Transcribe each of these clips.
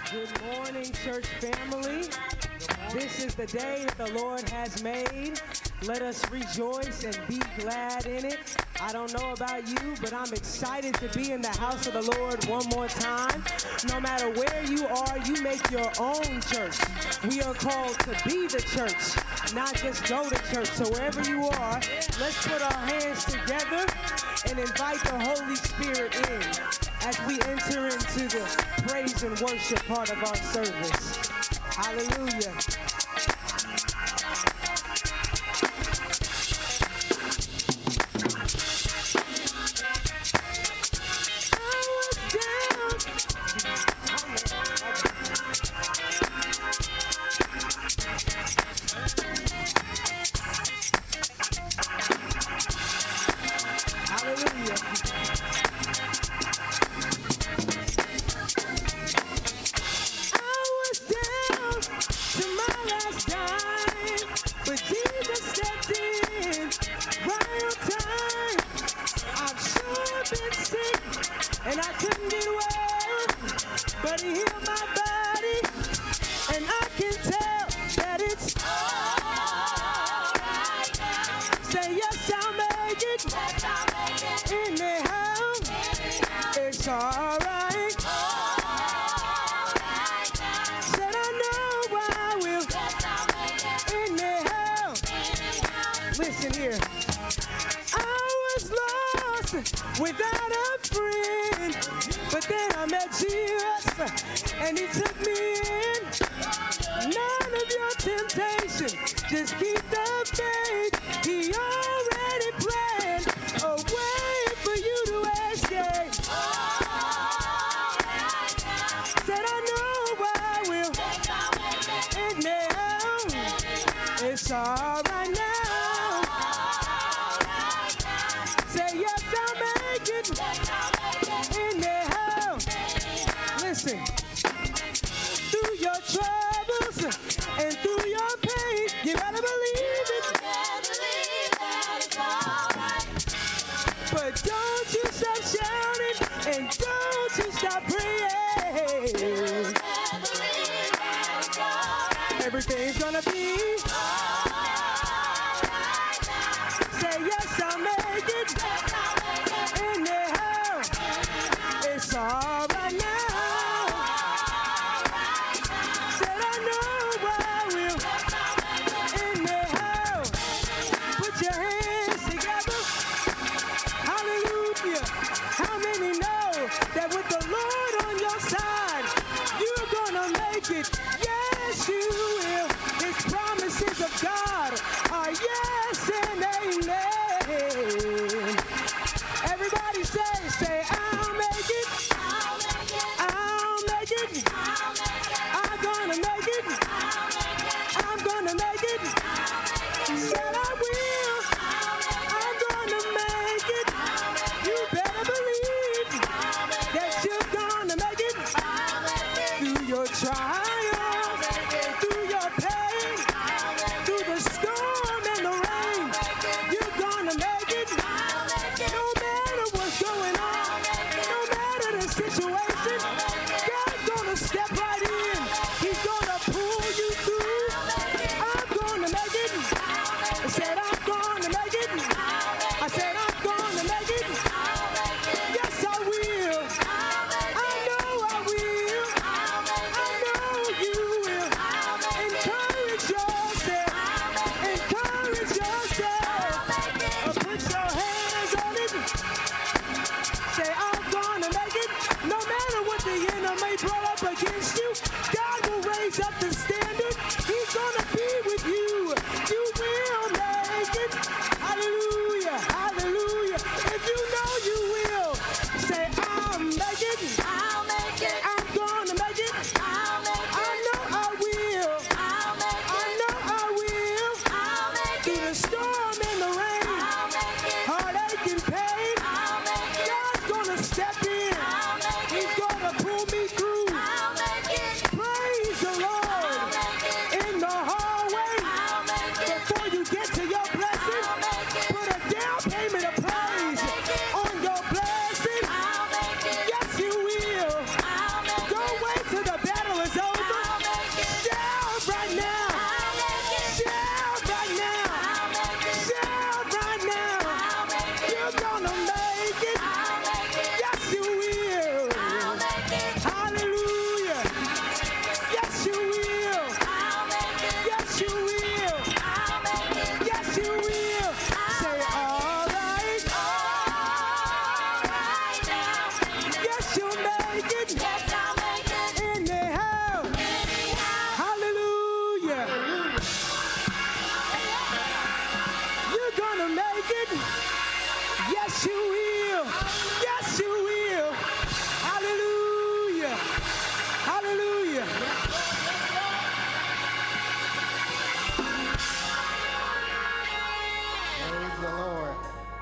Good morning, church family. This is the day that the Lord has made. Let us rejoice and be glad in it. I don't know about you, but I'm excited to be in the house of the Lord one more time. No matter where you are, you make your own church. We are called to be the church, not just go to church. So wherever you are, let's put our hands together and invite the Holy Spirit in as we enter into the praise and worship part of our service. Hallelujah. Everything's gonna be say yes, I'll make it anyhow. It's all right now. Said I know I will anyhow. Put your hands together. Hallelujah. How many know that with the Lord on your side, you're gonna make it? Yes, you will. His promises of God are yes and amen. Everybody say, I'll make it. I'll make it. I'll make it. I'll make it. I'm gonna make it. I'll make it. I'm gonna make it. Said I will. I'm gonna make it. You better believe that you're gonna make it. Through your trial. make it. Yes, I'll make it. Anyhow. Hallelujah. You're gonna make it. Yes, you will. Yes, you will. Hallelujah. Hallelujah. Praise the Lord.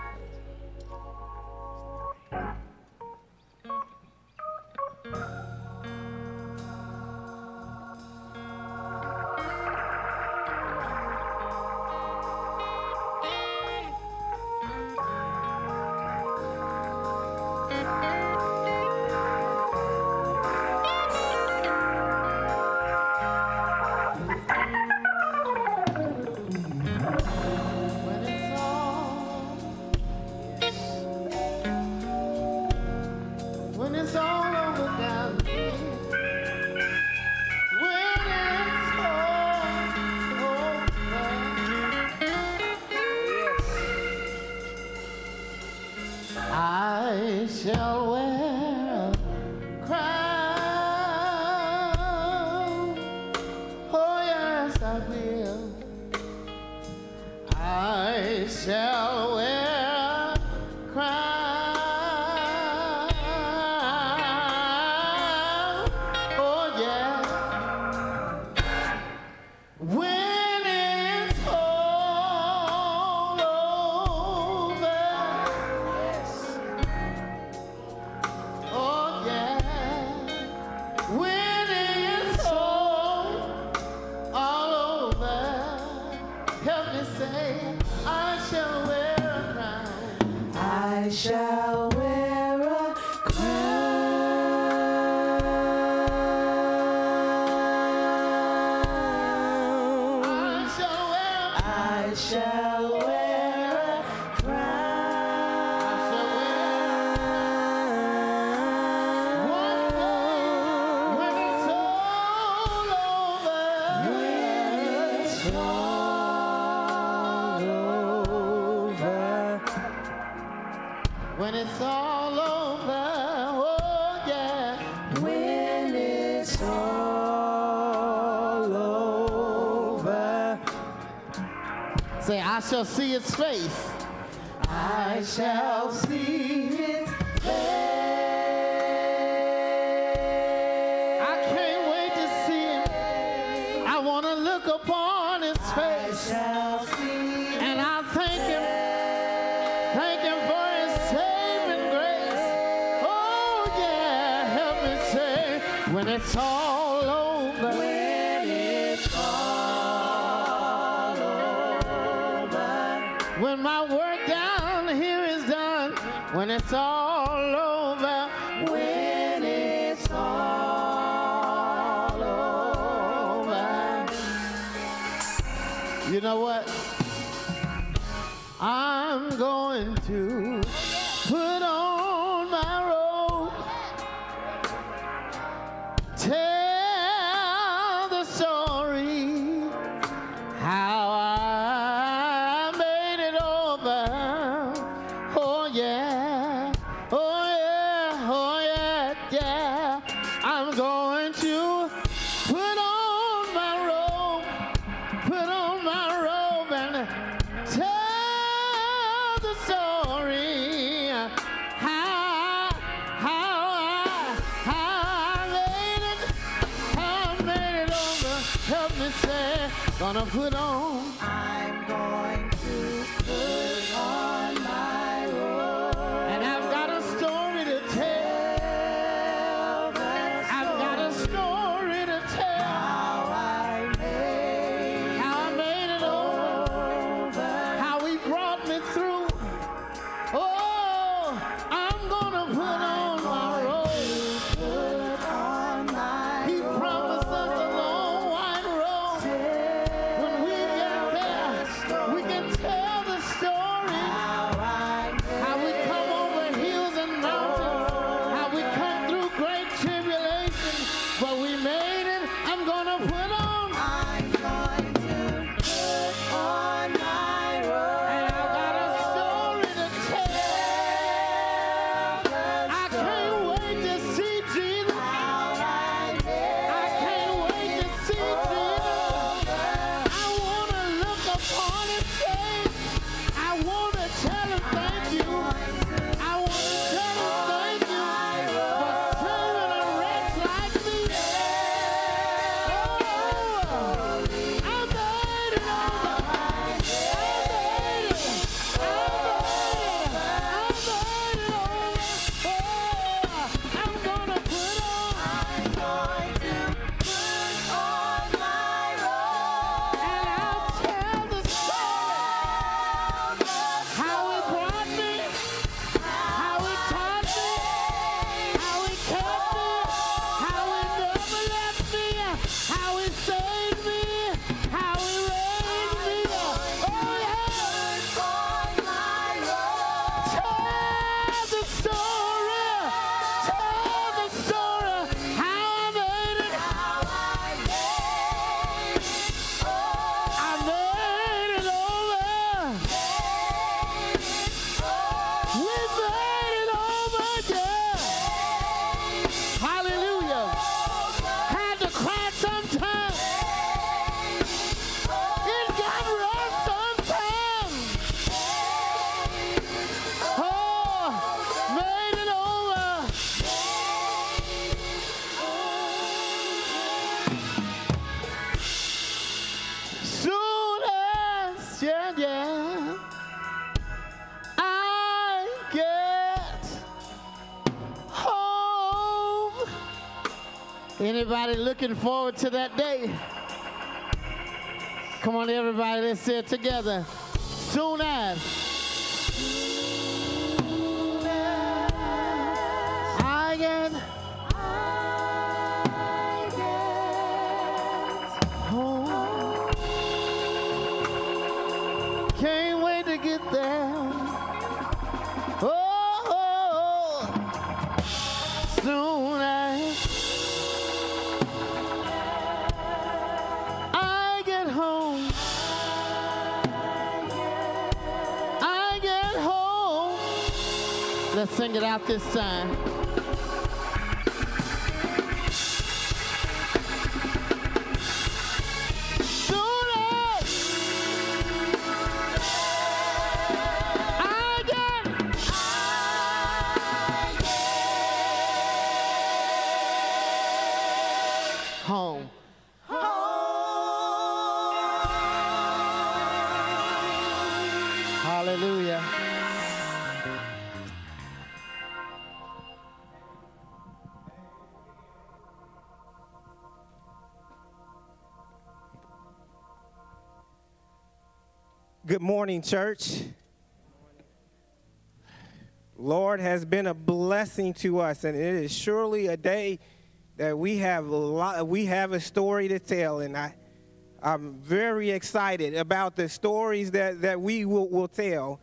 When it's all over down here, when it's all over, I shall wear a crown. Oh yes, I will. I shall wear a crown. Oh yeah. When it's all over. Oh yeah. When it's all over. Help me say, I shall wear a crown. I shall wear a crown. I shall wear a I shall wear a crown. One day when it's all over. It's all over. When it's all over, oh yeah. When it's all over. Say, I shall see His face. I shall see His face. I can't wait to see Him. I want to look upon His I face. shall see And I thank Him. Thank Him for His saving grace. Oh yeah, help me say, when it's all over. when it's all over. When my work down here is done, when it's all over, When it's all over. you know what? I'm going to put on my robe, tell the story how I made it over. Oh yeah, oh yeah, oh yeah, yeah. I'm going to put on my robe, and tell the story how I made it over. Help me say, gonna put on. I'm going to put on my robe. And I've got a story to tell. I've got a story to tell. How I made it over. How He brought me through. Oh, I'm gonna put on my robe. put on my He promised us a long white robe. When we get there, we can tell the story. How I Anybody looking forward to that day? Come on, everybody, let's say it together. Soon as I get home. Can't wait to get there. Oh, soon as I get home. I get home. Let's sing it out this time. Home. Hallelujah. Good morning, church. Lord has been a blessing to us, and it is surely a day that we have a story to tell, and I'm very excited about the stories that we will tell.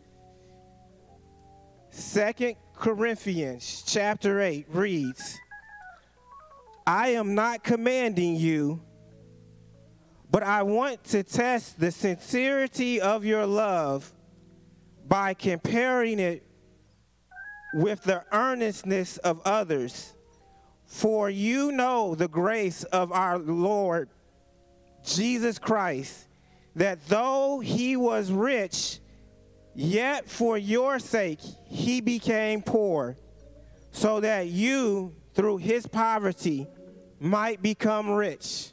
2 Corinthians chapter 8 reads, I am not commanding you, but I want to test the sincerity of your love by comparing it with the earnestness of others. For you know the grace of our Lord Jesus Christ, that though he was rich, yet for your sake he became poor, so that you, through his poverty, might become rich.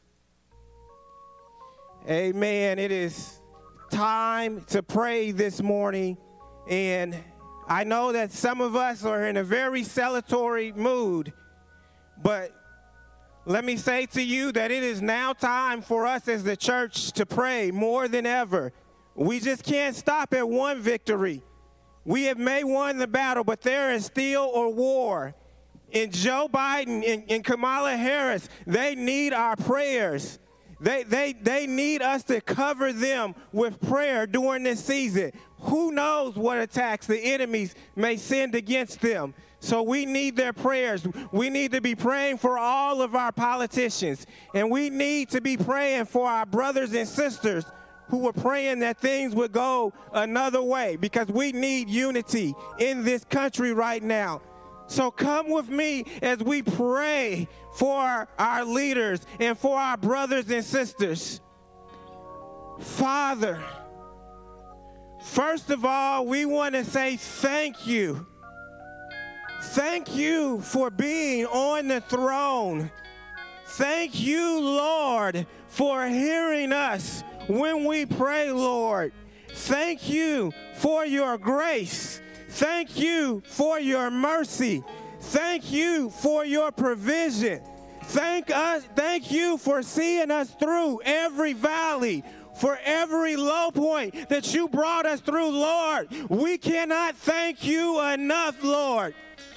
Amen. It is time to pray this morning, and I know that some of us are in a very celebratory mood, but let me say to you that it is now time for us as the church to pray more than ever. We just can't stop at one victory. We have may won the battle, but there is still a war. And Joe Biden and Kamala Harris, they need our prayers. They need us to cover them with prayer during this season. Who knows what attacks the enemies may send against them? So we need their prayers. We need to be praying for all of our politicians. And we need to be praying for our brothers and sisters who are praying that things would go another way, because we need unity in this country right now. So come with me as we pray for our leaders and for our brothers and sisters. Father, first of all, we want to say thank you. Thank you for being on the throne. Thank you, Lord, for hearing us when we pray, Lord. Thank you for your grace. Thank you for your mercy. Thank you for your provision. Thank you for seeing us through every valley, for every low point that you brought us through, Lord. We cannot thank you enough, Lord.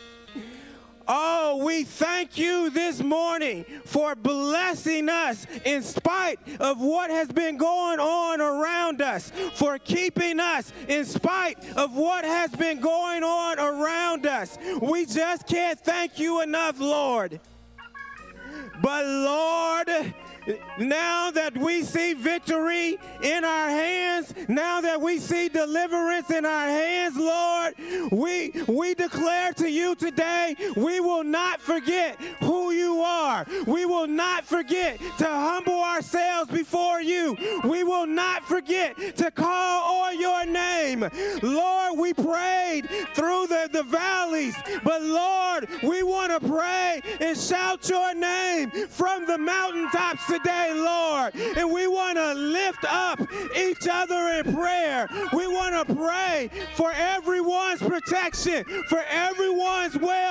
Oh, we thank you this morning for blessing us in spite of what has been going on around us, for keeping us in spite of what has been going on around us. We just can't thank you enough, Lord. But Lord, now that we see victory in our hands, now that we see deliverance in our hands, Lord, we declare to you today, we will not forget who you are. We will not forget to humble ourselves before you. We will not forget to call on your name. Lord, we prayed through the valleys, but Lord, we want to pray and shout your name from the mountaintops today, Lord. And we want to lift up each other in prayer. We want to pray for everyone's protection, for everyone's well-being.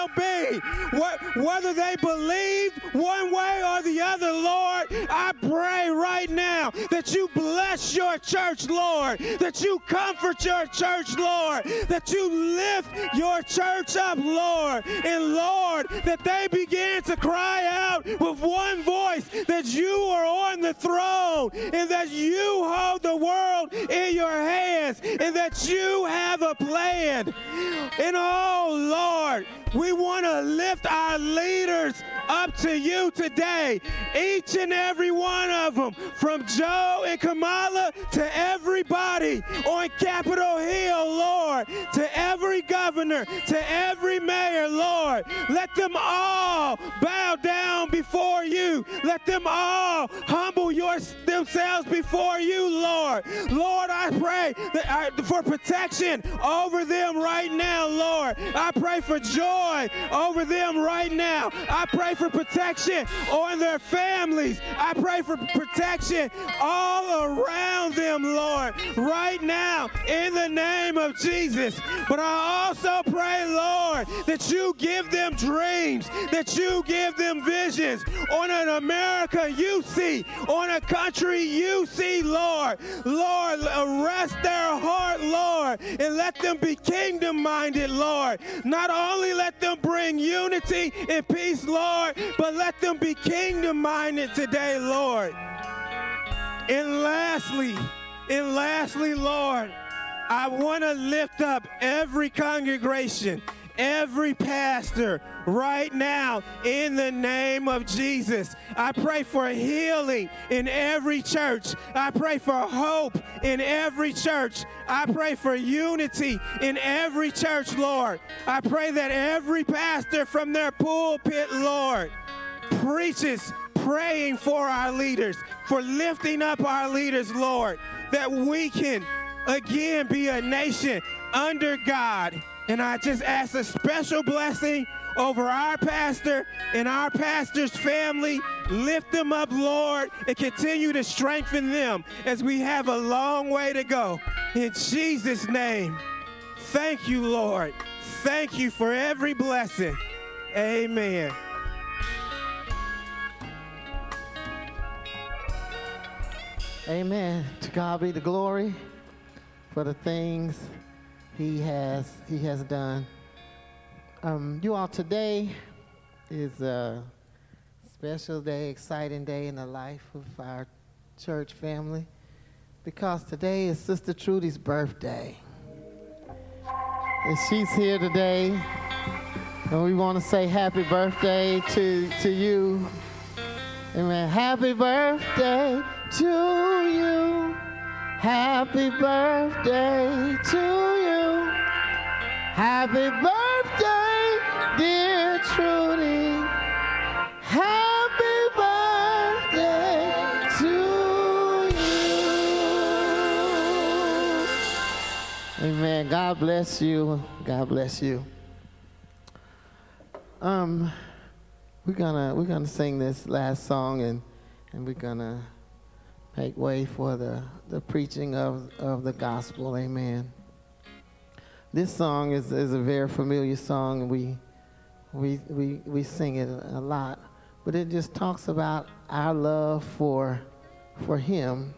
pray, whether they believe one way or the other, Lord, I pray right now that you bless your church, Lord, that you comfort your church, Lord, that you lift your church up, Lord, and Lord, that they begin to cry out with one voice that you are on the throne and that you hold the world in your hands and that you have a plan. And oh, Lord, we want to lift our leaders up to you today, each and every one of them, from Joe and Kamala to everybody on Capitol Hill, Lord, to every governor, to every mayor, Lord. Let them all bow down before you. Let them all humble themselves before you, Lord. Lord, I pray for protection over them right now, Lord. I pray for joy over them right now. I pray for protection on their families. I pray for protection all around them, Lord, right now in the name of Jesus. But I also pray, Lord, that you give them dreams, that you give them visions on an America you see, on a country you see, Lord. Lord, arrest their heart, Lord, and let them be kingdom-minded, Lord. Not only let them bring unity and peace, Lord, but let them be kingdom-minded today, Lord. And lastly, Lord, I want to lift up every congregation, every pastor right now in the name of Jesus. I pray for healing in every church. I pray for hope in every church. I pray for unity in every church, Lord. I pray that every pastor from their pulpit, Lord, preaches praying for our leaders, for lifting up our leaders, Lord, that we can again be a nation under God. And I just ask a special blessing over our pastor and our pastor's family. Lift them up, Lord, and continue to strengthen them as we have a long way to go. In Jesus' name, thank you, Lord. Thank you for every blessing. Amen. Amen. To God be the glory for the things he has done. You all, today is a special day, exciting day in the life of our church family, because today is Sister Trudy's birthday. And she's here today, and we want to say happy birthday to you. Amen. Happy birthday to you. Happy birthday to you. Happy birthday, dear Trudy. Happy birthday to you. Amen. God bless you. God bless you. We're gonna sing this last song, and we're gonna make way for the preaching of the gospel. Amen. This song is a very familiar song, and we sing it a lot, but it just talks about our love for him,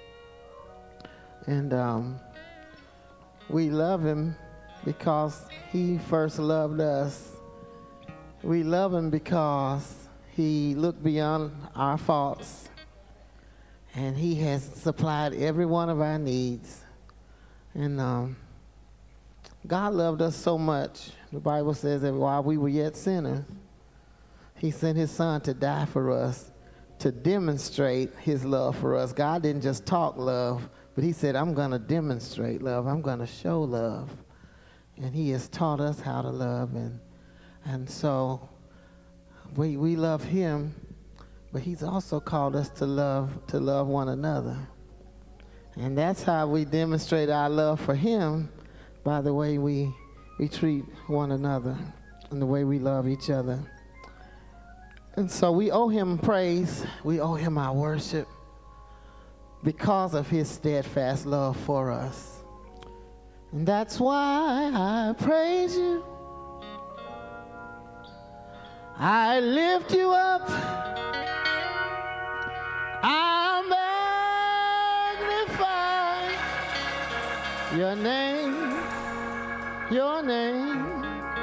and we love him because he first loved us. We love him because he looked beyond our faults, and he has supplied every one of our needs. And God loved us so much. The Bible says that while we were yet sinners, he sent his son to die for us, to demonstrate his love for us. God didn't just talk love, but he said, I'm going to demonstrate love. I'm going to show love. And he has taught us how to love. And so we love him, but he's also called us to love one another. And that's how we demonstrate our love for him, by the way we treat one another and the way we love each other. And so we owe him praise. We owe him our worship because of his steadfast love for us. And that's why I praise you. I lift you up. I magnify your name, your name.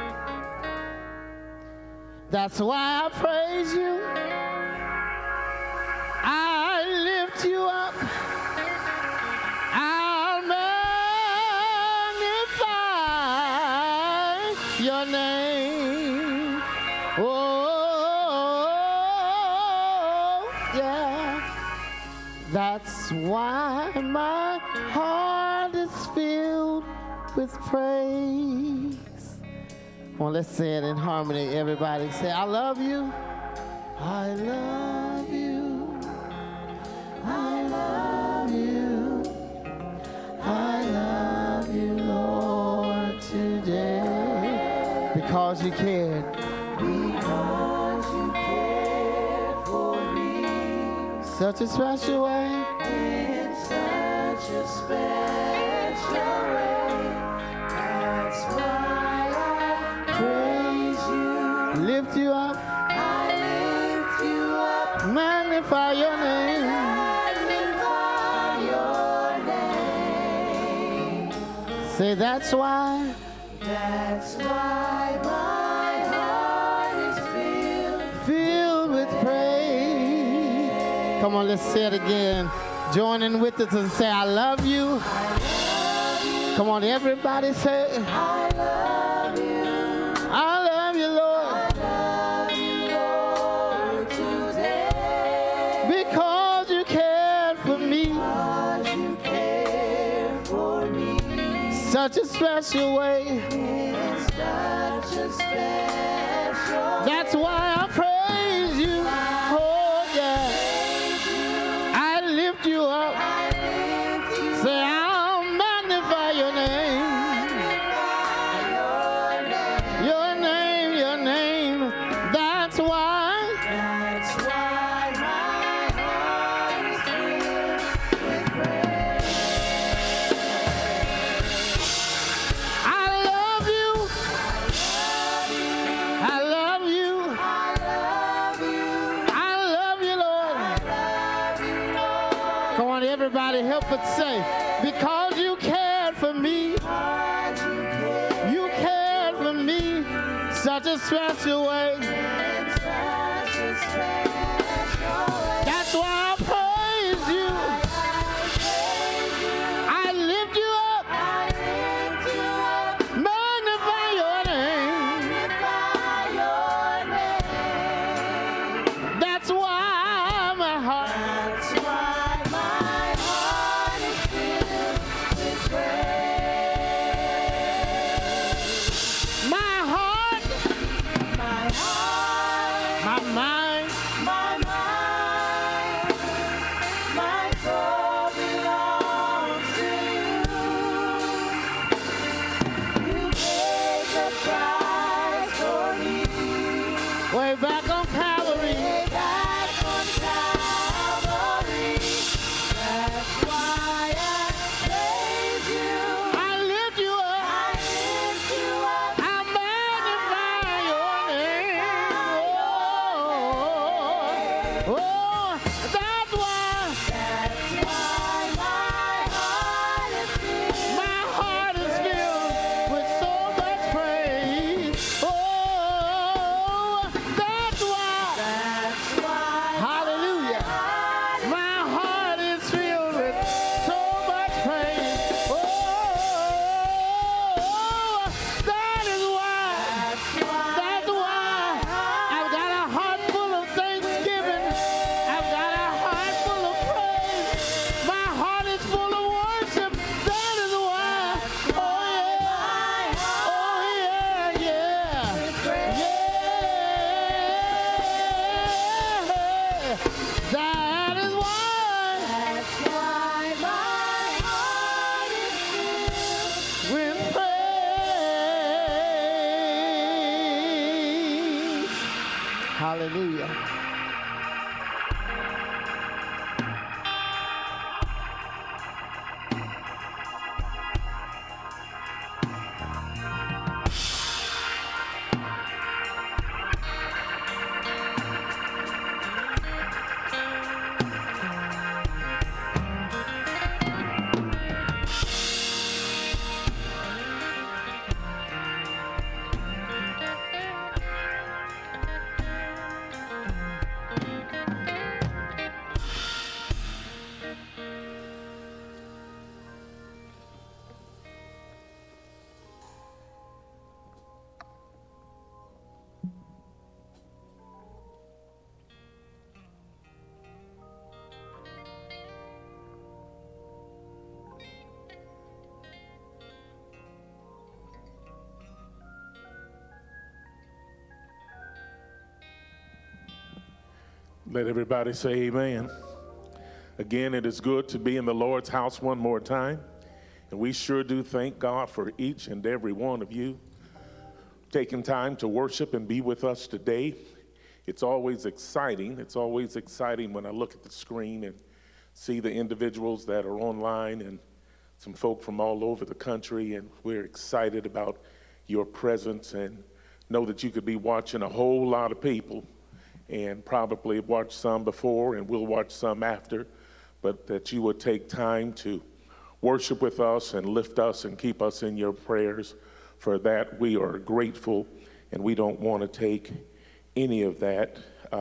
That's why I praise you. I lift you up. I'll magnify your name. Oh, yeah. That's why my heart is filled with praise. Well, let's say it in harmony. Everybody say, I love you. I love you. I love you. I love you, Lord, today. Because you cared. Because you cared for me. Such a special way. In such a special way. That's why I praise you. Lift you up. I lift you up. Magnify your name. Magnify your name. Say that's why. That's why my heart is filled with praise. Come on, let's say it again. Join in with us and say, I love you. I love you. Come on, everybody say, I love you. I love you, Lord. I love you, Lord, today. Because you cared for me. Because you cared for me. Such a special way. In such a special way. That's why I praise you. Oh, yeah. I lift you up. I lift you up. Say, I'll magnify your name. Your name, your name. That's why. That's why my heart is filled with praise. I love you. I love you. I love you. I love you, Lord. I love you, Lord. Come on, everybody, help us say, because you cared for me. You cared for me. Such a special way. That's why I praise you. I lift you up. Magnify your name. That's why my heart. Is filled with praise. My heart. My mind, my soul belongs to you. You paid the price for me. Way back on Calvary. Way back on Calvary. That's why I praise you. I lift you up. I lift you up. I magnify your name. Oh, that's why my heart is filled with so much praise. Oh, that's why, hallelujah, my heart is filled with so much praise. Oh, that is why, that's why I've got a heart full of thanksgiving. I've got a heart full of praise. My heart is full of worship. That is why. Oh yeah. Oh yeah, yeah. Yeah. That is why. That's why my heart is filled with praise. Hallelujah. Let everybody say amen. Again, it is good to be in the Lord's house one more time. And we sure do thank God for each and every one of you taking time to worship and be with us today. It's always exciting. It's always exciting when I look at the screen and see the individuals that are online and some folk from all over the country. And we're excited about your presence and know that you could be watching a whole lot of people and probably watch some before and we'll watch some after, but that you would take time to worship with us and lift us and keep us in your prayers. For that, we are grateful, and we don't want to take any of that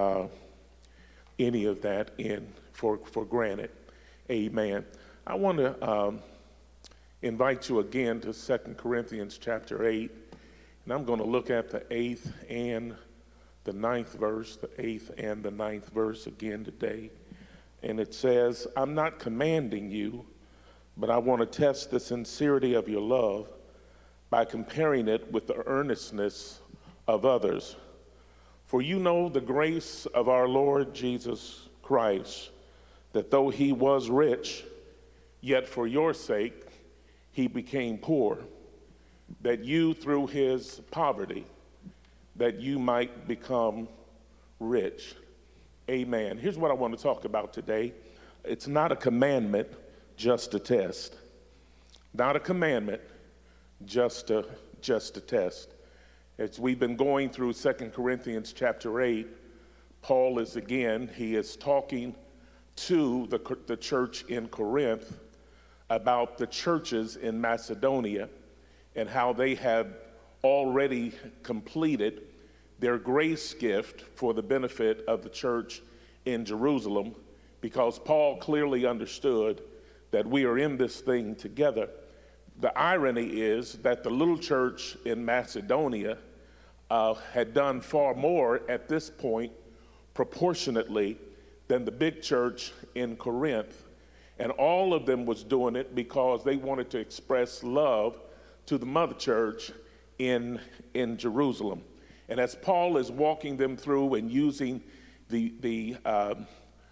in for granted. Amen. I want to invite you again to 2 Corinthians chapter 8, and I'm going to look at the 8th and the 9th verse, the 8th and the 9th verse again today. And it says, I'm not commanding you, but I want to test the sincerity of your love by comparing it with the earnestness of others. For you know the grace of our Lord Jesus Christ, that though he was rich, yet for your sake he became poor, that you through his poverty, that you might become rich. Amen. Here's what I want to talk about today. It's not a commandment, just a test. Not a commandment, just a test. As we've been going through 2 Corinthians chapter 8, Paul he is talking to the church in Corinth about the churches in Macedonia and how they had already completed their grace gift for the benefit of the church in Jerusalem, because Paul clearly understood that we are in this thing together. The irony is that the little church in Macedonia had done far more at this point proportionately than the big church in Corinth. And all of them was doing it because they wanted to express love to the mother church in Jerusalem. And as Paul is walking them through and using what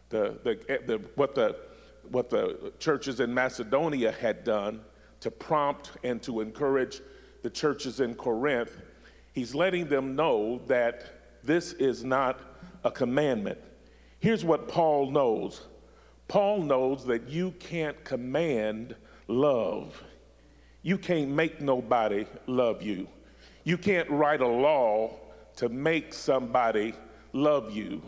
the churches in Macedonia had done to prompt and to encourage the churches in Corinth, he's letting them know that this is not a commandment. Here's what Paul knows. Paul knows that you can't command love. You can't make nobody love you. You can't write a law to make somebody love you.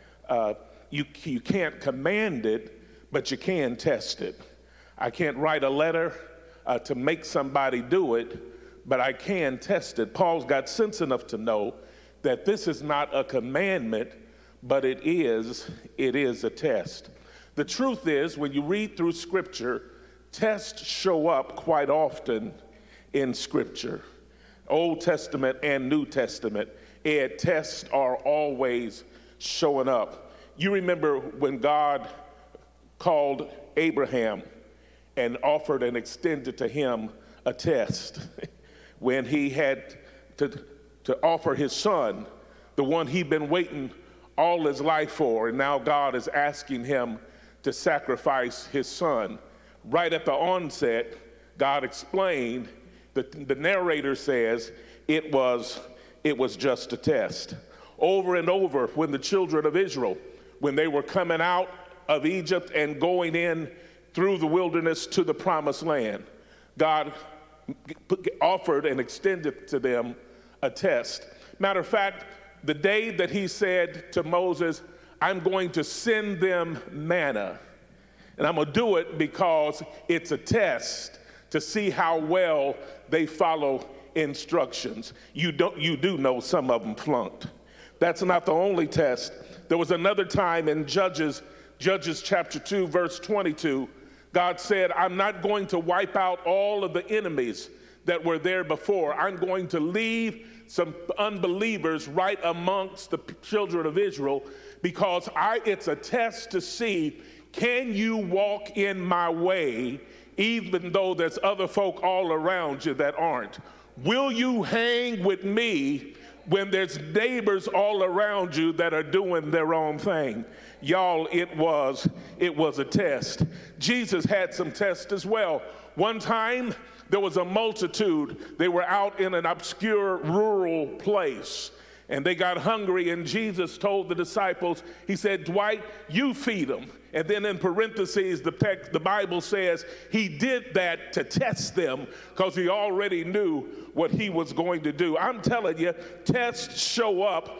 You can't command it, but you can test it. I can't write a letter to make somebody do it, but I can test it. Paul's got sense enough to know that this is not a commandment, but it is a test. The truth is, when you read through Scripture, tests show up quite often in Scripture. Old Testament and New Testament, tests are always showing up. You remember when God called Abraham and offered and extended to him a test when he had to offer his son, the one he'd been waiting all his life for, and now God is asking him to sacrifice his son. Right at the onset, God explained, the narrator says, it was just a test. Over and over, when the children of Israel, when they were coming out of Egypt and going in through the wilderness to the promised land, God offered and extended to them a test. Matter of fact, the day that he said to Moses, I'm going to send them manna, and I'm going to do it because it's a test to see how well they follow instructions. You do know some of them flunked. That's not the only test. There was another time in Judges chapter 2, verse 22, God said, I'm not going to wipe out all of the enemies that were there before. I'm going to leave some unbelievers right amongst the children of Israel because it's a test to see, can you walk in my way even though there's other folk all around you that aren't? Will you hang with me when there's neighbors all around you that are doing their own thing. Y'all, it was a test. Jesus had some tests as well. One time, there was a multitude. They were out in an obscure rural place, and they got hungry, and Jesus told the disciples, he said, Dwight, you feed them. And then in parentheses, the Bible says he did that to test them because he already knew what he was going to do. I'm telling you, tests show up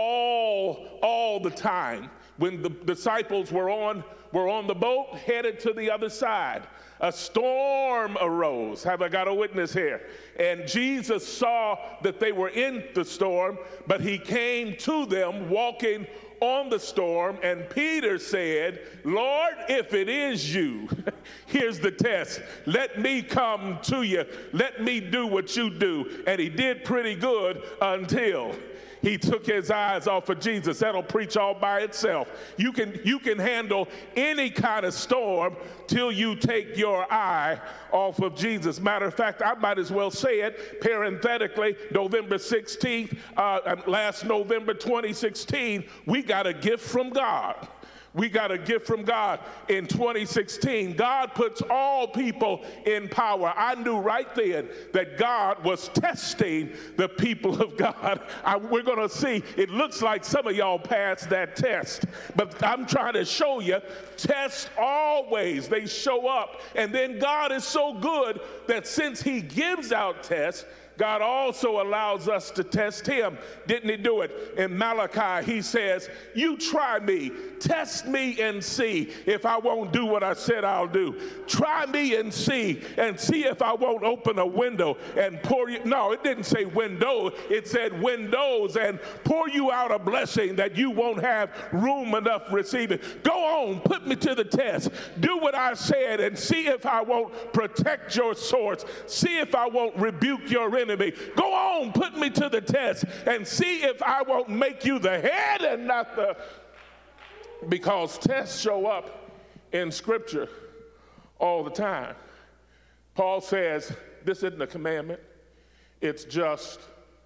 all the time. When the disciples were on the boat headed to the other side, a storm arose. Have I got a witness here? And Jesus saw that they were in the storm, but he came to them walking on the storm, and Peter said, Lord, if it is you, here's the test. Let me come to you. Let me do what you do. And he did pretty good until he took his eyes off of Jesus. That'll preach all by itself. You can handle any kind of storm till you take your eye off of Jesus. Matter of fact, I might as well say it parenthetically, November 16th, last November 2016, we got a gift from God. We got a gift from God in 2016. God puts all people in power. I knew right then that God was testing the people of God. We're going to see. It looks like some of y'all passed that test. But I'm trying to show you, tests always, they show up. And then God is so good that since he gives out tests, God also allows us to test him. Didn't he do it? In Malachi, he says, you try me, test me and see if I won't do what I said I'll do. Try me and see if I won't open a window and pour you. No, it didn't say window. It said windows and pour you out a blessing that you won't have room enough receiving. Go on, put me to the test. Do what I said and see if I won't protect your source. See if I won't rebuke your enemy. Go on, put me to the test and see if I won't make you the head and not the... Because tests show up in Scripture all the time. Paul says this isn't a commandment. It's just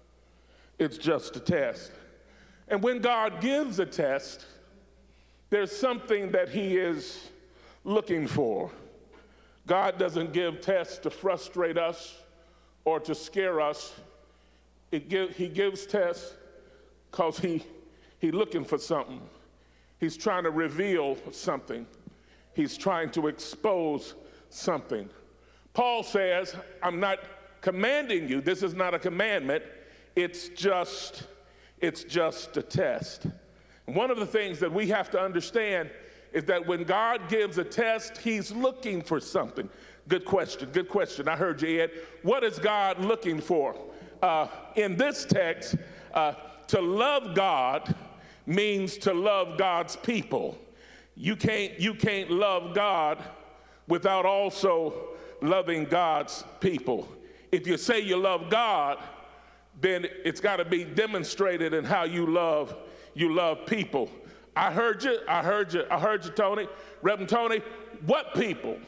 a test. And when God gives a test, there's something that he is looking for. God doesn't give tests to frustrate us or to scare us. He gives tests because he's looking for something. He's trying to reveal something. He's trying to expose something. Paul says, I'm not commanding you. This is not a commandment. It's just a test. And one of the things that we have to understand is that when God gives a test, he's looking for something. Good question. I heard you, Ed. What is God looking for? In this text, to love God means to love God's people. You can't love God without also loving God's people. If you say you love God, then it's got to be demonstrated in how you love people. I heard you, Tony. Reverend Tony, what people?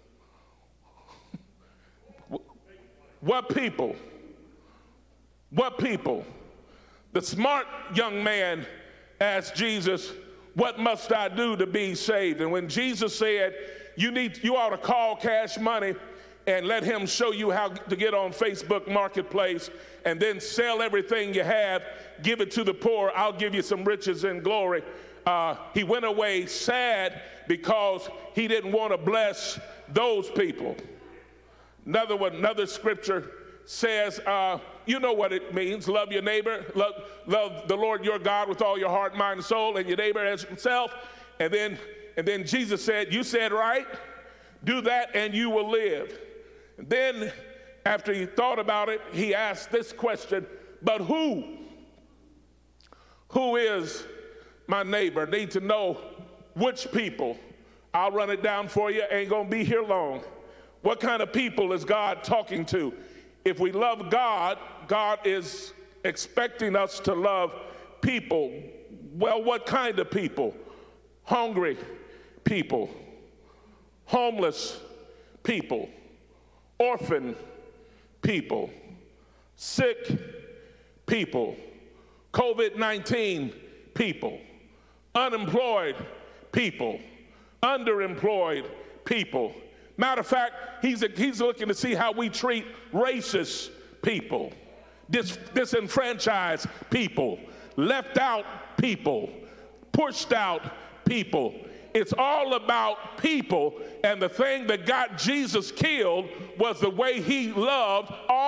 What people? What people? The smart young man asked Jesus, what must I do to be saved? And when Jesus said, you ought to call Cash Money and let him show you how to get on Facebook Marketplace and then sell everything you have, give it to the poor, I'll give you some riches and glory. He went away sad because he didn't want to bless those people. Another scripture says, you know what it means, love your neighbor, love the Lord your God with all your heart, mind, and soul, and your neighbor as himself. And then Jesus said, you said right, do that and you will live. And then after he thought about it, he asked this question, but who is my neighbor? Need to know which people. I'll run it down for you, ain't gonna be here long. What kind of people is God talking to? If we love God, God is expecting us to love people. Well, what kind of people? Hungry people, homeless people, orphan people, sick people, COVID-19 people, unemployed people, underemployed people. Matter of fact, he's looking to see how we treat racist people, disenfranchised people, left out people, pushed out people. It's all about people, and the thing that got Jesus killed was the way he loved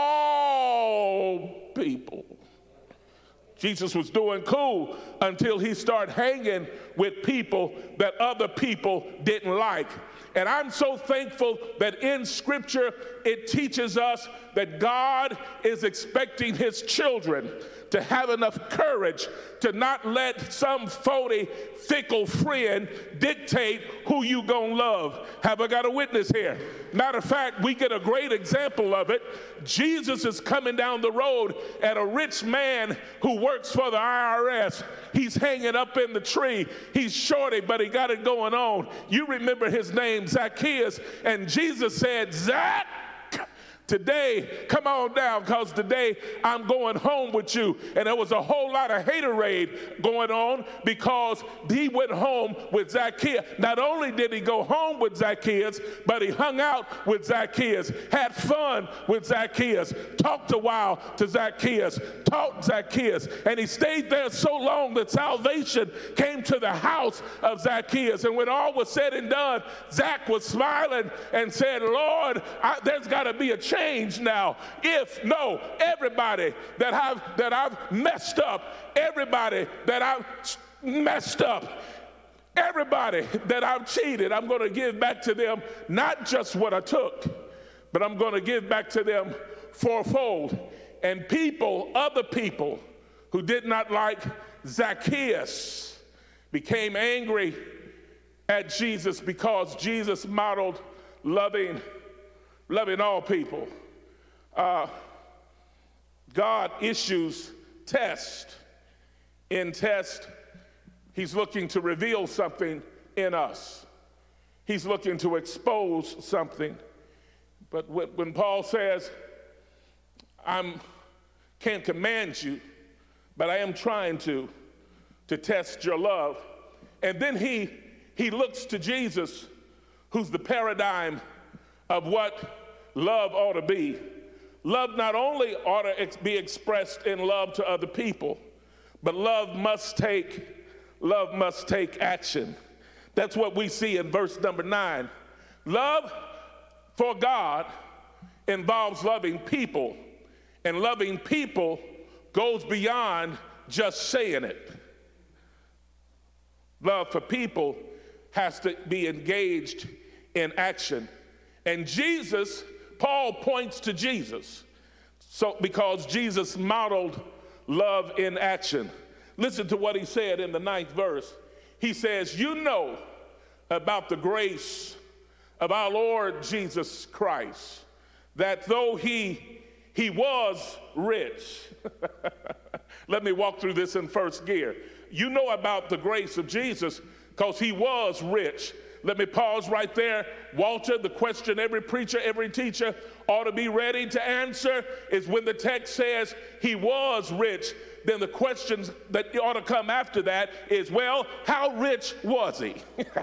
all people. Jesus was doing cool until he started hanging with people that other people didn't like. And I'm so thankful that in Scripture it teaches us that God is expecting his children to have enough courage to not let some phony, fickle friend dictate who you gonna love. Have I got a witness here? Matter of fact, we get a great example of it. Jesus is coming down the road, and a rich man who works for the IRS, he's hanging up in the tree. He's shorty, but he got it going on. You remember his name, Zacchaeus, and Jesus said, Zach, today, come on down, because today I'm going home with you. And there was a whole lot of haterade going on because he went home with Zacchaeus. Not only did he go home with Zacchaeus, but he hung out with Zacchaeus, had fun with Zacchaeus, talked a while to Zacchaeus, taught Zacchaeus, and he stayed there so long that salvation came to the house of Zacchaeus. And when all was said and done, Zach was smiling and said, Lord, there's got to be a change now. Everybody that I've messed up, everybody that I've messed up, everybody that I've cheated, I'm going to give back to them not just what I took, but I'm going to give back to them fourfold. And other people who did not like Zacchaeus became angry at Jesus because Jesus modeled loving all people. God issues test. In test, he's looking to reveal something in us. He's looking to expose something. But when Paul says, I can't command you, but I am trying to test your love. And then he looks to Jesus, who's the paradigm of what love ought to be. Love not only ought to be expressed in love to other people, but love must take action. That's what we see in verse number 9. Love for God involves loving people, and loving people goes beyond just saying it. Love for people has to be engaged in action. And Paul points to Jesus, because Jesus modeled love in action. Listen to what he said in the 9th verse. He says, you know about the grace of our Lord Jesus Christ, that though he was rich. Let me walk through this in first gear. You know about the grace of Jesus because he was rich. Let me pause right there. Walter, the question every preacher, every teacher ought to be ready to answer is when the text says he was rich, then the questions that ought to come after that is, well, how rich was he?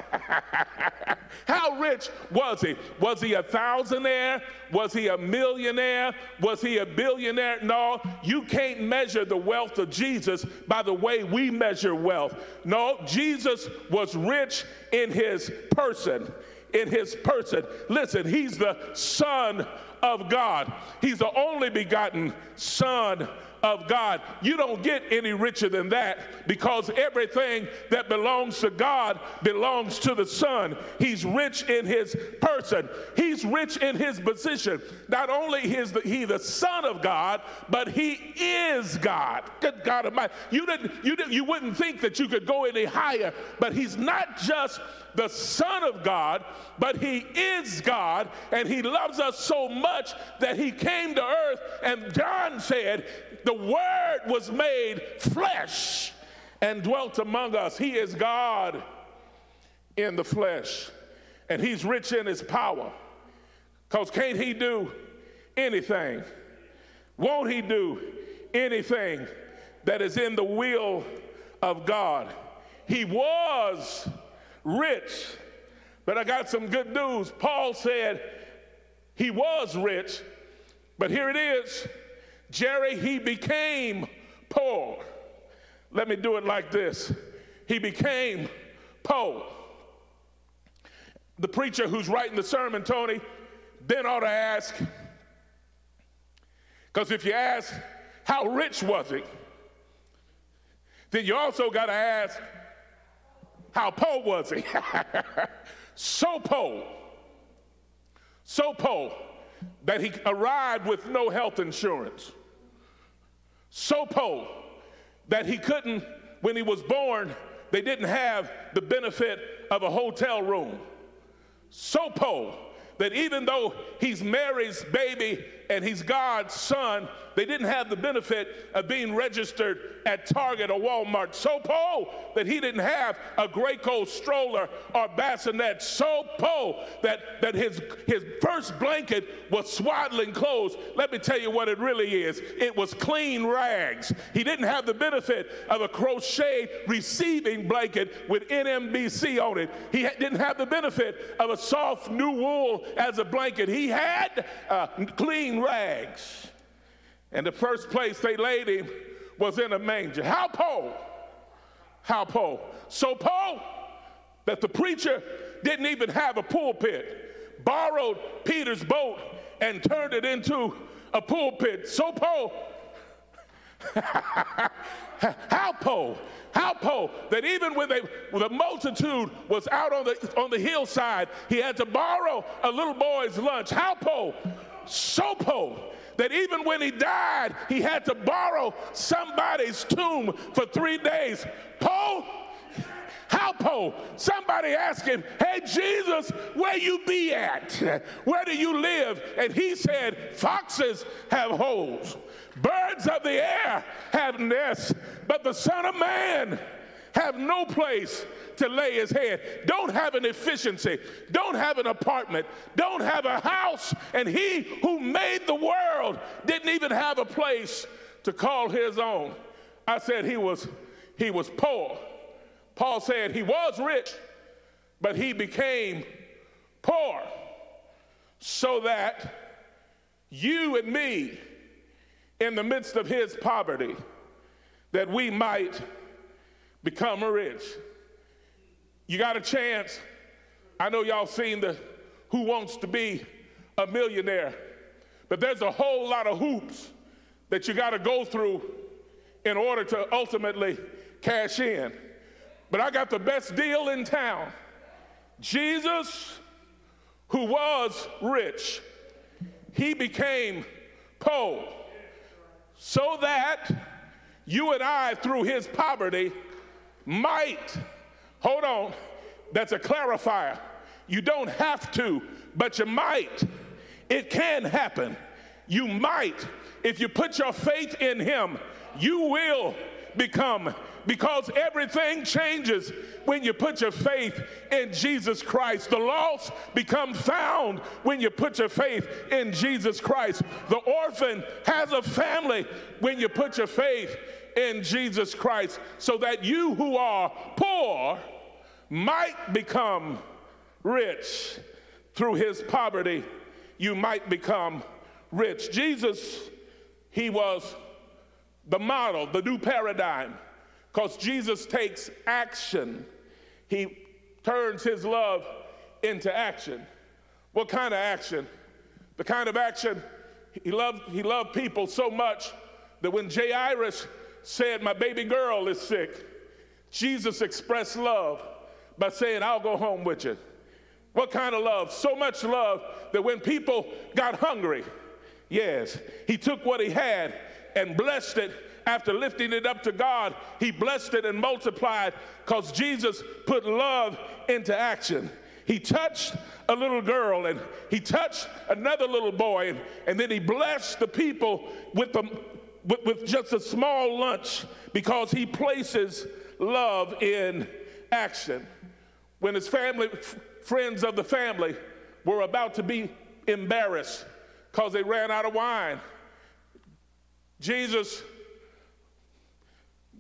How rich was he? Was he a thousandaire? Was he a millionaire? Was he a billionaire? No, you can't measure the wealth of Jesus by the way we measure wealth. No, Jesus was rich in his person. Listen, he's the Son of God. He's the only begotten Son of God. You don't get any richer than that, because everything that belongs to God belongs to the Son. He's rich in his person. He's rich in his position. Not only is he the Son of God, but he is God. Good God Almighty. You wouldn't think that you could go any higher, but he's not just the Son of God, but he is God, and he loves us so much that he came to earth, and John said, the Word was made flesh and dwelt among us. He is God in the flesh, and he's rich in his power, because can't he do anything? Won't he do anything? that is in the will of God. He was rich, but I got some good news. Paul said he was rich, but here it is, Jerry, he became poor. Let me do it like this. He became poor. The preacher who's writing the sermon, Tony, then ought to ask, because if you ask, how rich was he? Then you also got to ask, how poor was he? So poor that he arrived with no health insurance. So poor that he couldn't, when he was born, they didn't have the benefit of a hotel room. So poor that even though he's Mary's baby and he's God's son, they didn't have the benefit of being registered at Target or Walmart. So poor that he didn't have a Graco stroller or bassinet. So poor that his first blanket was swaddling clothes. Let me tell you what it really is. It was clean rags. He didn't have the benefit of a crochet receiving blanket with NMBC on it. He didn't have the benefit of a soft new wool as a blanket. He had clean rags. And the first place they laid him was in a manger. How poor? How poor? So poor that the preacher didn't even have a pulpit. Borrowed Peter's boat and turned it into a pulpit. So poor. How poor? How poor that even when the multitude was out on the hillside, he had to borrow a little boy's lunch. How poor? So poor that even when he died, he had to borrow somebody's tomb for 3 days. Poor? How poor? Somebody asked him, hey, Jesus, where you be at? Where do you live? And he said, foxes have holes, birds of the air have nests, but the Son of Man have no place to lay his head. Don't have an efficiency, don't have an apartment, don't have a house, and he who made the world didn't even have a place to call his own. I said he was poor. Paul said he was rich, but he became poor so that you and me, in the midst of his poverty, that we might become rich. You got a chance. I know y'all seen the Who Wants to Be a Millionaire, but there's a whole lot of hoops that you got to go through in order to ultimately cash in. But I got the best deal in town. Jesus, who was rich, he became poor so that you and I, through his poverty, might, hold on, that's a clarifier. You don't have to, but you might. It can happen. You might. If you put your faith in him, you will become, because everything changes when you put your faith in Jesus Christ. The lost become found when you put your faith in Jesus Christ. The orphan has a family when you put your faith in Jesus Christ, so that you who are poor might become rich. Through his poverty, you might become rich. Jesus, he was the model, the new paradigm, because Jesus takes action. He turns his love into action. What kind of action? The kind of action, he loved people so much that when Jairus said, my baby girl is sick, Jesus expressed love by saying, I'll go home with you. What kind of love? So much love that when people got hungry, yes, he took what he had and blessed it. After lifting it up to God, he blessed it and multiplied, because Jesus put love into action. He touched a little girl and he touched another little boy, and then he blessed the people with just a small lunch, because he places love in action. When his friends of the family were about to be embarrassed because they ran out of wine, Jesus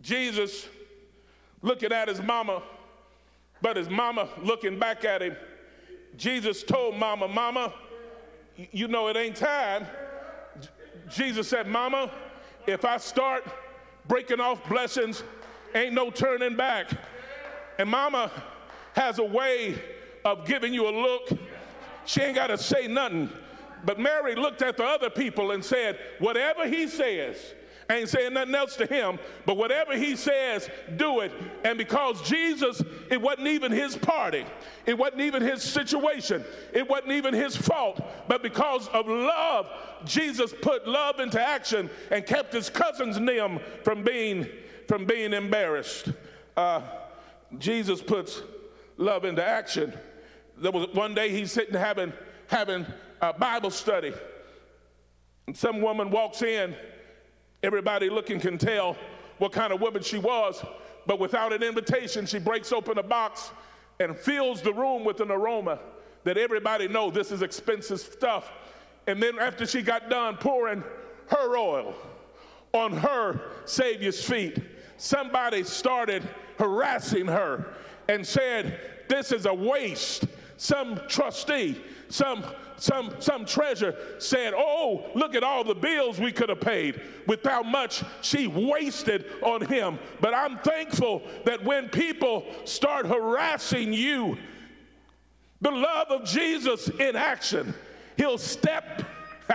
Jesus looking at his mama, but his mama looking back at him. Jesus told mama, "Mama, you know it ain't time." Jesus said, "Mama, if I start breaking off blessings, ain't no turning back." And mama has a way of giving you a look. She ain't got to say nothing. But Mary looked at the other people and said, whatever he says, I ain't saying nothing else to him, but whatever he says, do it. And because Jesus, it wasn't even his party. It wasn't even his situation. It wasn't even his fault. But because of love, Jesus put love into action and kept his cousin's name from being embarrassed. Jesus puts love into action. There was one day he's sitting having a Bible study, and some woman walks in. Everybody looking can tell what kind of woman she was, but without an invitation, she breaks open a box and fills the room with an aroma that everybody knows this is expensive stuff. And then after she got done pouring her oil on her Savior's feet, somebody started harassing her and said, "This is a waste." Some trustee, some treasurer said, "Oh, look at all the bills we could have paid with how much she wasted on him." But I'm thankful that when people start harassing you, the love of Jesus in action, he'll step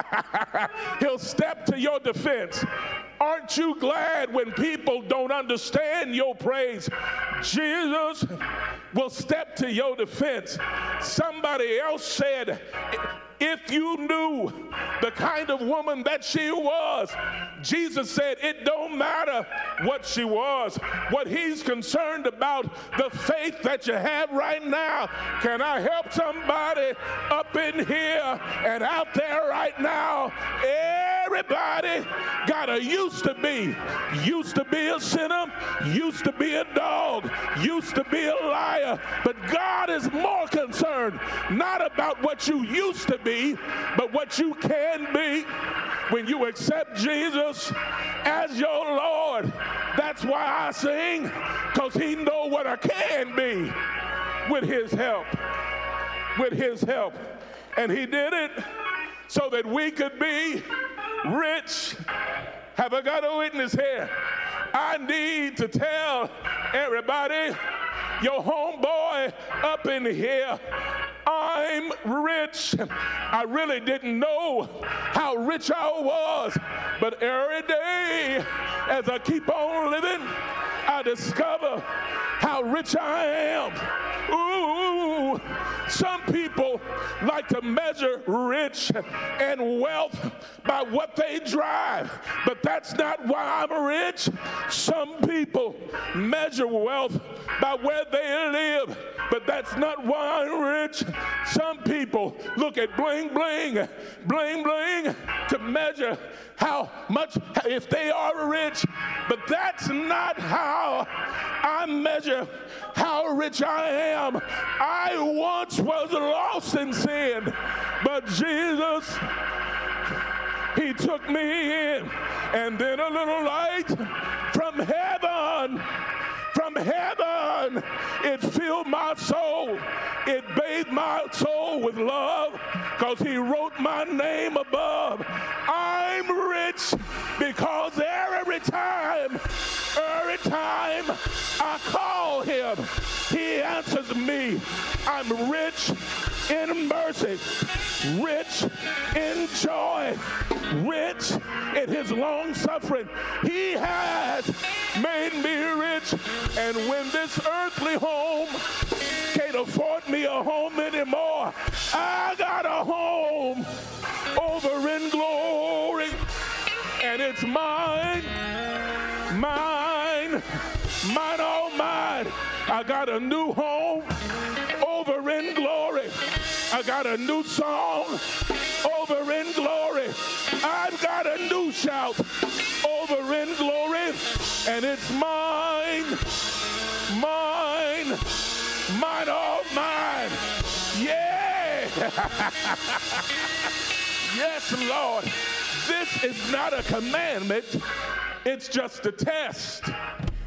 to your defense. Aren't you glad when people don't understand your praise? Jesus will step to your defense. Somebody else said, if you knew the kind of woman that she was, Jesus said, it don't matter what she was. What he's concerned about, the faith that you have right now. Can I help somebody up in here and out there right now? Everybody got a used to be a sinner, used to be a dog, used to be a liar. But God is more concerned not about what you used to be, but what you can be when you accept Jesus as your Lord. That's why I sing, because he knows what I can be with his help. With his help. And he did it so that we could be rich. Have I got a witness here? I need to tell everybody, your homeboy up in here, I'm rich. I really didn't know how rich I was, but every day as I keep on living, I discover how rich I am. Ooh, some people like to measure rich and wealth by what they drive, but that's not why I'm rich. Some people measure wealth by where they live, but that's not why I'm rich. Some people look at bling, bling, bling, bling to measure how much, if they are rich, but that's not how I measure how rich I am. I once was lost in sin, but Jesus, he took me in, and then a little light from heaven, it filled my soul. It bathed my soul with love because he wrote my name above. I'm rich because every time I call him, he answers me. I'm rich in mercy, rich in joy, rich in his long suffering. He has made me rich, and when this earthly home can't afford me a home anymore, I got a home over in glory, and it's mine, all mine. I got a new home over in glory. I got a new song over in glory. I've got a new shout over in glory, and it's mine, all mine. Yeah. Yes, Lord. This is not a commandment. It's just a test.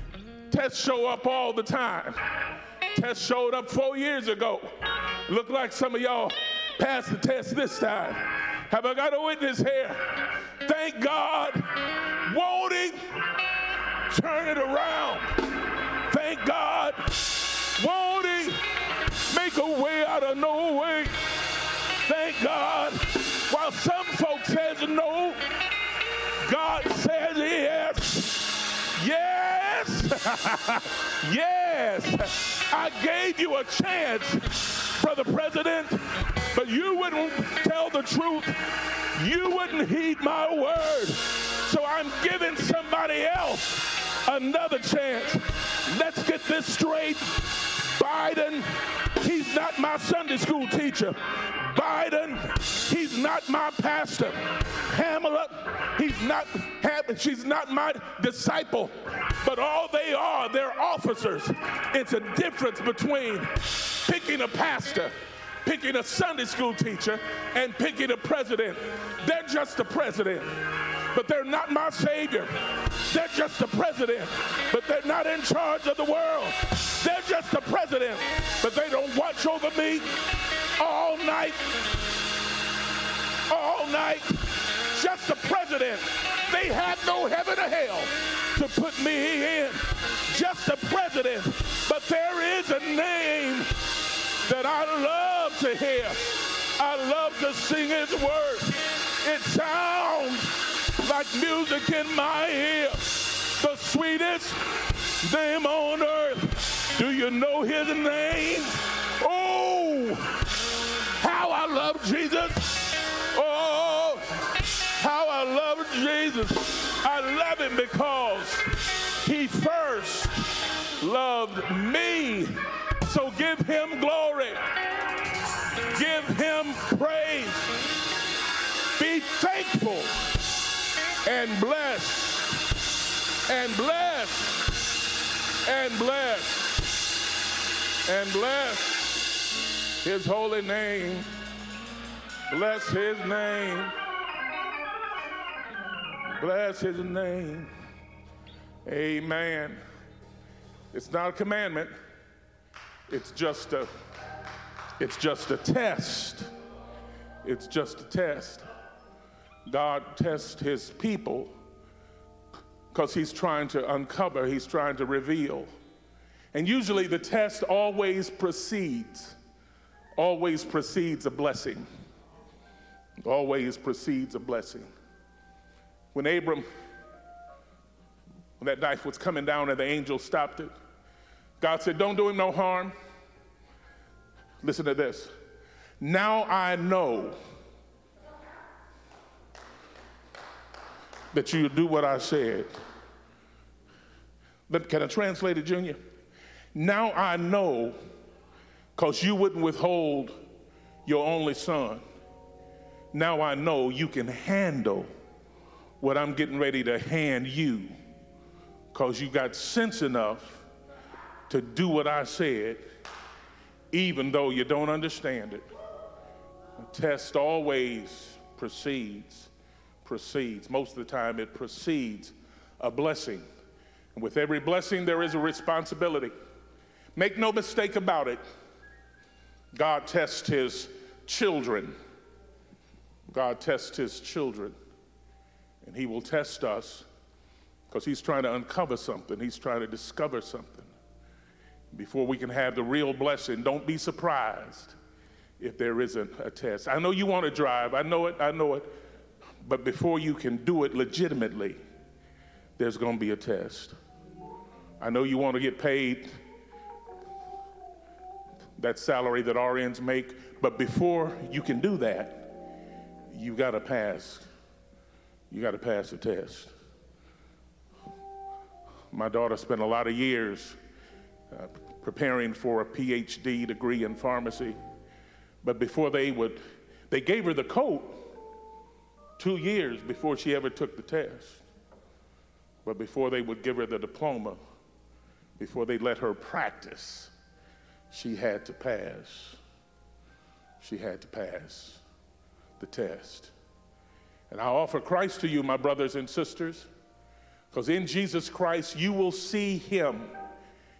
Tests show up all the time. Test showed up 4 years ago. Look like some of y'all passed the test this time. Have I got a witness here? Thank God. Won't he turn it around? Thank God. Won't he make a way out of no way? Thank God. While some folks says no, God says yes. Yes. Yes. I gave you a chance, Brother President, but you wouldn't tell the truth. You wouldn't heed my word. So I'm giving somebody else another chance. Let's get this straight. Biden, he's not my Sunday school teacher. Biden, he's not my pastor. Pamela, she's not my disciple. But all they are, they're officers. It's a difference between picking a pastor, picking a Sunday school teacher, and picking a president. They're just a president, but they're not my savior. They're just a president, but they're not in charge of the world. They're just a president, but they don't watch over me all night. All night. Just a president. They have no heaven or hell to put me in. Just a president, but there is a name that I love to hear. I love to sing his word. It sounds like music in my ear. The sweetest name on earth. Do you know his name? Oh, how I love Jesus. Oh, how I love Jesus. I love him because he first loved me. So give him glory. Give him praise. Be thankful and bless and bless and bless and bless his holy name. Bless his name. Bless his name. Amen. It's not a commandment. It's just a test. It's just a test. God tests his people because he's trying to uncover, he's trying to reveal. And usually the test always precedes a blessing. Always precedes a blessing. When that knife was coming down and the angel stopped it, God said, don't do him no harm. Listen to this. Now I know that you do what I said. Can I translate it, Junior? Now I know, because you wouldn't withhold your only son. Now I know you can handle what I'm getting ready to hand you, because you got sense enough to do what I said, even though you don't understand it. The test always precedes. Most of the time it precedes a blessing. And with every blessing there is a responsibility. Make no mistake about it. God tests his children. God tests his children. And he will test us because he's trying to uncover something. He's trying to discover something. Before we can have the real blessing, don't be surprised if there isn't a test. I know you want to drive. I know it. But before you can do it legitimately, there's going to be a test. I know you want to get paid that salary that RNs make, but before you can do that, you got to pass. You got to pass the test. My daughter spent a lot of years preparing for a PhD degree in pharmacy, but before they gave her the coat 2 years before she ever took the test. But before they would give her the diploma, before they let her practice, she had to pass. She had to pass the test. And I offer Christ to you, my brothers and sisters, because in Jesus Christ you will see him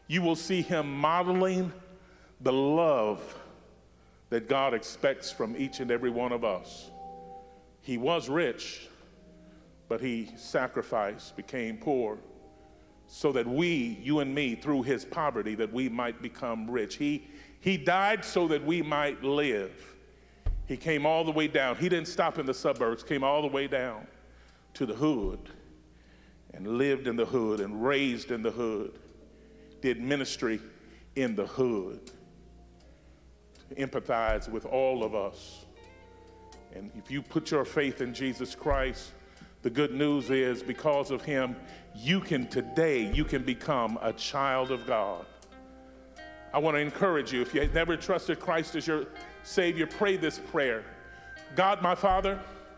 you will see him modeling the love that God expects from each and every one of us. He was rich, but he sacrificed, became poor, so that we, you and me, through his poverty, that we might become rich. He died so that we might live. He came all the way down. He didn't stop in the suburbs, came all the way down to the hood and lived in the hood and raised in the hood, did ministry in the hood, to empathize with all of us. And if you put your faith in Jesus Christ, the good news is because of him, you can become a child of God. I want to encourage you, if you have never trusted Christ as your Savior, pray this prayer. God, my Father,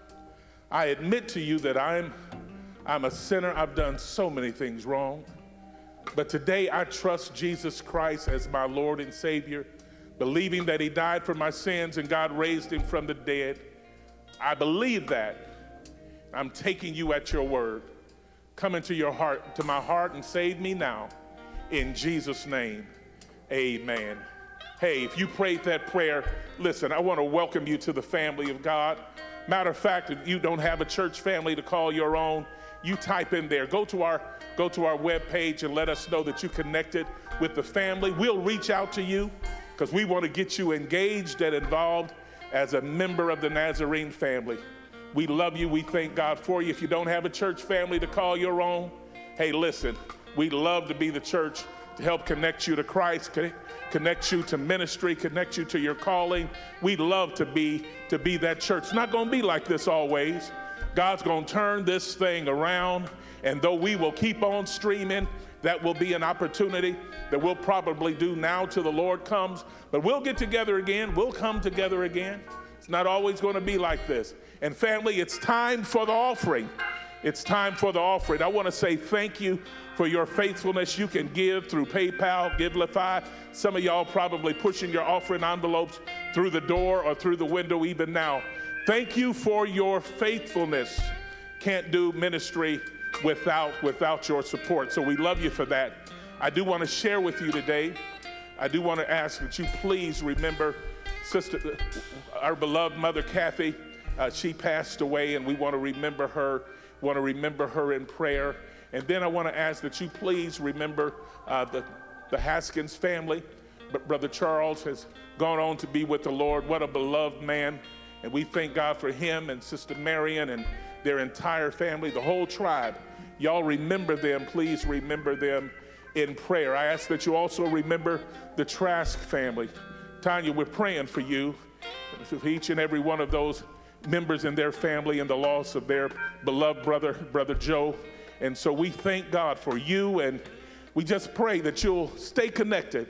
I admit to you that I'm a sinner. I've done so many things wrong. But today I trust Jesus Christ as my Lord and Savior, believing that he died for my sins and God raised him from the dead. I believe that. I'm taking you at your word. Come into your heart, to my heart, and save me now. In Jesus' name, amen. Hey, if you prayed that prayer, listen, I want to welcome you to the family of God. Matter of fact, if you don't have a church family to call your own, you type in there. Go to our webpage and let us know that you connected with the family. We'll reach out to you because we want to get you engaged and involved as a member of the Nazarene family. We love you. We thank God for you. If you don't have a church family to call your own, hey, listen, we'd love to be the church to help connect you to Christ, connect you to ministry, connect you to your calling. We'd love to be that church. It's not going to be like this always. God's going to turn this thing around, and though we will keep on streaming, that will be an opportunity that we'll probably do now till the Lord comes. But we'll get together again. We'll come together again. It's not always going to be like this. And family, it's time for the offering. It's time for the offering. I want to say thank you for your faithfulness. You can give through PayPal, Givelify. Some of y'all probably pushing your offering envelopes through the door or through the window even now. Thank you for your faithfulness. Can't do ministry without your support. So we love you for that. I do want to share with you today. I do want to ask that you please remember our beloved mother, Kathy. She passed away, and we want to remember her. In prayer. And then I want to ask that you please remember the Haskins family. Brother Charles has gone on to be with the Lord. What a beloved man. And we thank God for him and Sister Marion and their entire family, the whole tribe. Y'all remember them. Please remember them in prayer. I ask that you also remember the Trask family. Tanya, we're praying for you, for each and every one of those members in their family and the loss of their beloved brother Joe. And so we thank God for you, and we just pray that you'll stay connected.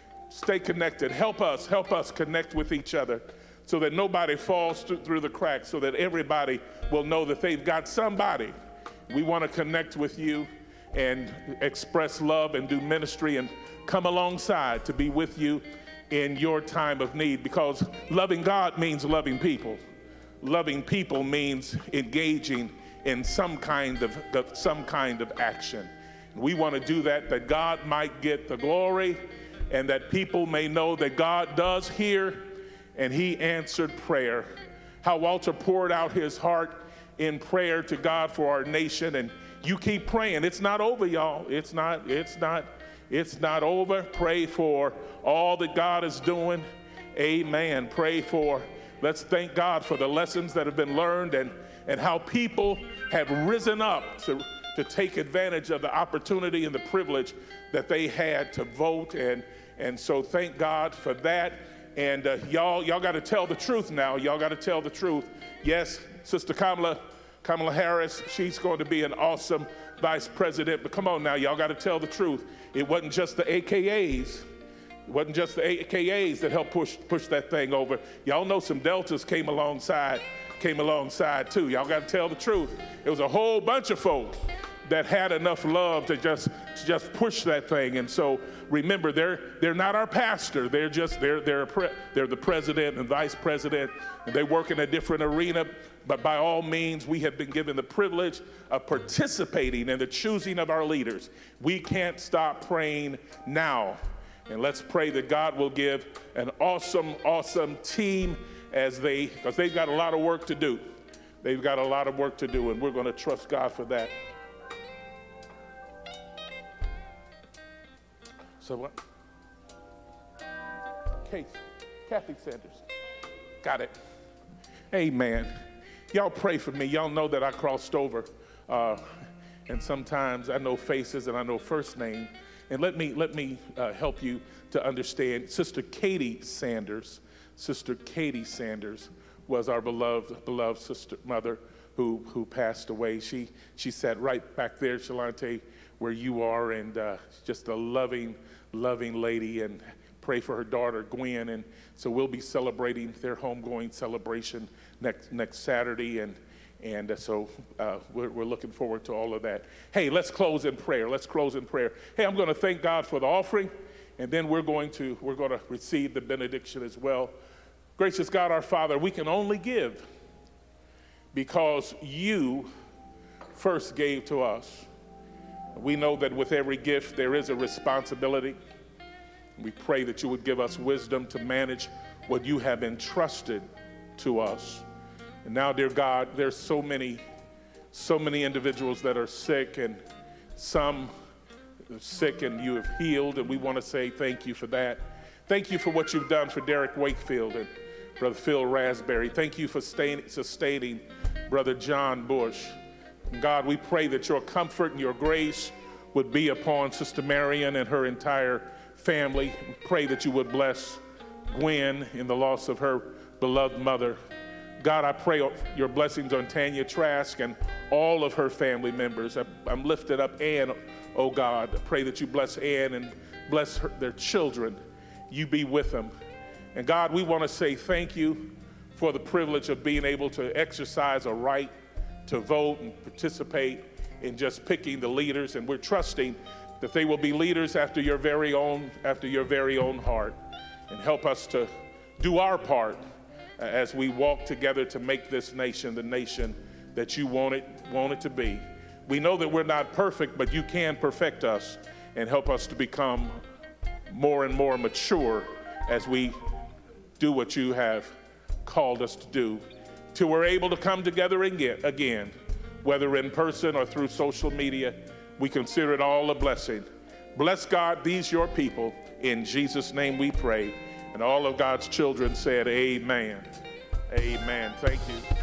Help us connect with each other so that nobody falls through the cracks, so that everybody will know that they've got somebody. We want to connect with you and express love and do ministry and come alongside to be with you in your time of need, because loving God means loving people. Loving people means engaging in some kind of action. We want to do that God might get the glory and that people may know that God does hear and he answered prayer. How Walter poured out his heart in prayer to God for our nation, and you keep praying. It's not over, y'all. It's not over. Pray for all that God is doing. Amen. Let's thank God for the lessons that have been learned and how people have risen up to take advantage of the opportunity and the privilege that they had to vote. And so thank God for that. And y'all got to tell the truth now. Y'all got to tell the truth. Yes, Sister Kamala Harris, she's going to be an awesome vice president. But come on now, y'all got to tell the truth. It wasn't just the AKAs. It wasn't just the AKAs that helped push that thing over. Y'all know some Deltas came alongside too. Y'all got to tell the truth. It was a whole bunch of folk that had enough love to just push that thing. And so remember, they're not our pastor. They're the president and vice president, and they work in a different arena. But by all means, we have been given the privilege of participating in the choosing of our leaders. We can't stop praying now. And let's pray that God will give an awesome team because they've got a lot of work to do. They've got a lot of work to do, and we're going to trust God for that. So what? Kathy Sanders. Got it. Amen. Y'all pray for me. Y'all know that I crossed over. And sometimes I know faces and I know first name. And let me help you to understand. Sister Katie Sanders was our beloved sister mother who passed away. She sat right back there, Shalante, where you are, and just a loving lady. And pray for her daughter Gwen. And so we'll be celebrating their homegoing celebration next Saturday, and so we're looking forward to all of that. Hey, let's close in prayer. Hey, I'm going to thank God for the offering, and then we're going to receive the benediction as well. Gracious God, our Father, we can only give because you first gave to us. We know that with every gift there is a responsibility. We pray that you would give us wisdom to manage what you have entrusted to us. And now, dear God, there's so many individuals that are sick, and some sick and you have healed, and we want to say thank you for that. Thank you for what you've done for Derek Wakefield and Brother Phil Raspberry. Thank you for sustaining Brother John Bush. And God, we pray that your comfort and your grace would be upon Sister Marion and her entire family. We pray that you would bless Gwen in the loss of her beloved mother. God, I pray your blessings on Tanya Trask and all of her family members. I'm lifted up Ann, oh God. I pray that you bless Ann and bless their children. You be with them. And God, we want to say thank you for the privilege of being able to exercise a right to vote and participate in just picking the leaders. And we're trusting that they will be leaders after your very own heart. And help us to do our part as we walk together to make this nation the nation that you want it to be. We know that we're not perfect, but you can perfect us and help us to become more and more mature as we do what you have called us to do, till we're able to come together again, whether in person or through social media. We consider it all a blessing. Bless God, these your people. In Jesus' name we pray. And all of God's children said, amen. Amen. Thank you.